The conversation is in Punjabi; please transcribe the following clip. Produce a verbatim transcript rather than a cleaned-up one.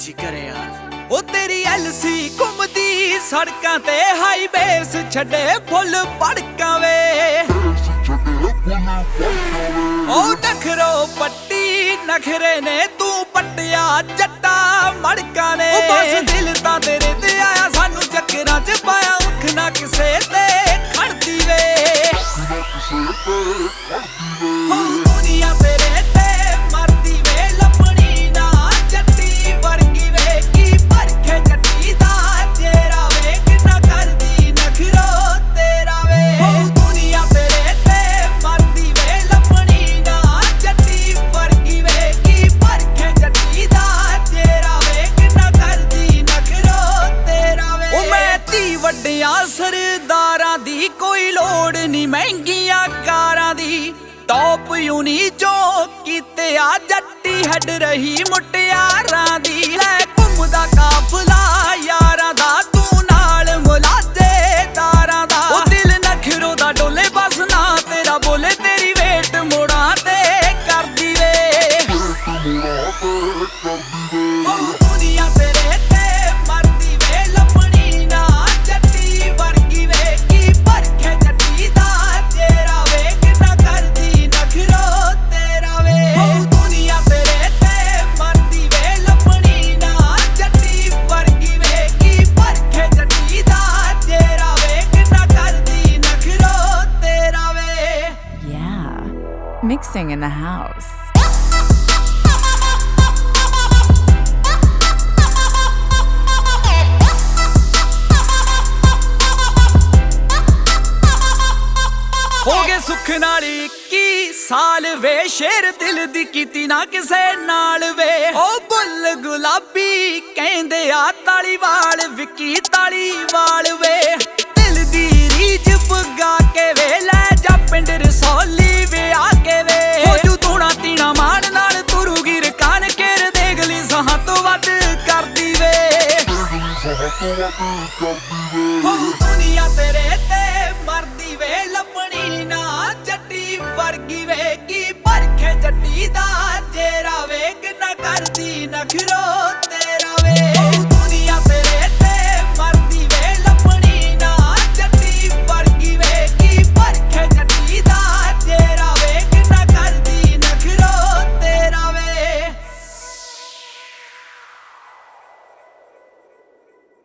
ਜੀ ਕਰੇ ਯਾਰ। ਉਹ ਤੇਰੀ ਐਲਸੀ ਘੁੰਮਦੀ ਸੜਕਾਂ ਤੇ ਹਾਈਵੇਸ ਛੱਡੇ ਫੁੱਲ ਭੜਕਾਂ ਵੇ। ਉਹ ਨਖਰੋ ਪੱਟੀ ਨਖਰੇ ਨੇ ਤੂੰ ਪੱਟਿਆ ਜੱਟਾ ਮੜਕਾਂ ਨੇ। ਉਹ ਬਸ ਦਿਲ ਤਾਂ ਤੇਰੇ ਤੇ ਆਇਆ ਸਾਨੂੰ ਚੱਕਰਾਂ ਚ ਪਾਇਆ ਉੱਖ ਨਾ ਕਿਸੇ ਤੇ ਖੜਦੀ ਵੇ। ਦੁਨੀਆ ਤੇਰੇ ਤੇ ਮਰਦੀ ਵੇ ਲੱਭਣੀ ਨਾ ਜੱਟੀ ਵਰਗੀ ਵੇ। ਕੀ ਪਰਖੇ ਜੱਟੀ ਦਾ ਤੇਰਾ ਵੇ ਕਿੰਨਾ ਕਰਦੀ ਨਖਰੋ ਤੇਰਾ ਵੇ। ਦੁਨੀਆ ਤੇਰੇ ਤੇ ਮਰਦੀ ਵੇ ਲੱਭਣੀ ਨਾ ਜੱਟੀ ਵਰਗੀ ਵੇ। ਕੀ ਪਰਖੇ ਜੱਟੀ ਦਾ ਤੇਰਾ ਵੇ ਕਿੰਨਾ ਕਰਦੀ ਨਖਰੋ ਤੇਰਾ ਵੇ। ਉਹ ਮੈਂ ਧੀ ਵੱਡਿਆਂ ਸਰਦਾਰਾਂ ਦੀ ਕੋਈ ਲੋੜ ਨਹੀਂ ਮਹਿੰਗੀਆਂ ਕਾਰਾਂ ਦੀ। ਟੌਪ ਯੂਨੀ ਜੋ ਕੀਤੇ ਆ ਜੱਟੀ ਹੱਡ ਰਹੀ ਮੁਟਿਆਰਾਂ ਦੀ। ਲੈ ਘੁੰਮਦਾ ਕਾਫਲਾ ਯਾਰਾਂ ਦਾ ਤੂੰ ਨਾਲ ਮੁਲਾਜ਼ੇਦਾਰਾਂ ਦਾ। ਉਹ ਦਿਲ ਨਖਰੋ ਦਾ ਡੋਲੇ ਬਸ ਨਾ ਤੇਰਾ ਬੋਲੇ ਤੇਰੀ ਵੇਟ ਮੋੜਾਂ ਤੇ ਕਰਦੀ ਵੇ। ਦੁਨੀਆ ਤੇਰੇ ਤੇ ਮਰਦੀ ਵੇ ਲੱਭਣੀ ਨਾ ਜੱਟੀ ਵਰਗੀ ਵੇ। ਕੀ ਪਰਖੇ ਜੱਟੀ ਦਾ ਤੇਰਾ ਵੇ ਕਿੰਨਾ ਕਰਦੀ ਨਖਰੋ ਤੇਰਾ ਵੇ। ਦੁਨੀਆ ਤੇਰੇ ਤੇ ਮਰਦੀ ਵੇ ਲੱਭਣੀ ਨਾ ਜੱਟੀ ਵਰਗੀ ਵੇ। ਕੀ ਪਰਖੇ ਜੱਟੀ ਦਾ ਤੇਰਾ ਵੇ ਕਿੰਨਾ ਕਰਦੀ ਨਖਰੋ ਤੇਰਾ ਵੇ। Yeah, mixing in the house. ਹੋ ਗਏ ਸੁੱਖ ਨਾਲ ਇੱਕੀ ਸਾਲ ਵੇ ਸ਼ੇਰ ਦਿਲ ਦੀ ਕੀਤੀ ਨਾ ਕਿਸੇ ਨਾਲ ਵੇ। ਉਹ ਬੁੱਲ ਗੁਲਾਬੀ ਕਹਿੰਦੇ ਆ ਤਾਲੀਵਾਲ ਵਿੱਕੀ ਤਾਲੀਵਾਲ ਵੇ। ਦਿਲ ਦੀ ਰੀਝ ਪੁਗਾ ਕੇ ਵੇ ਲੈ ਜਾ ਪਿੰਡ ਰਸੌਲੀ ਵੇ ਆ ਕੇ ਵੇ। ਹੋ ਜੂ ਤੂਣਾ ਤੀਣਾ ਮਾਣ ਨਾਲ ਤੁਰੂਗੀ ਰਕਾਨ ਕੇਰ ਦੇਖ ਲਈ ਸਾਹਾਂ ਤੋਂ ਵੱਧ ਕਰਦੀ ਵੇ। ਦੁਨੀਆ ਤੇਰੇ ਤੇ ਮਰਦੀ ਵੇ ਲੱਭਣੀ ਨਾ ਜੱਟੀ ਵਰਗੀ ਵੇ। ਕੀ ਪਰਖੇ ਜੱਟੀ ਦਾ ਤੇਰਾ ਵੇ ਕਿੰਨਾ ਕਰਦੀ ਨਖਰੋ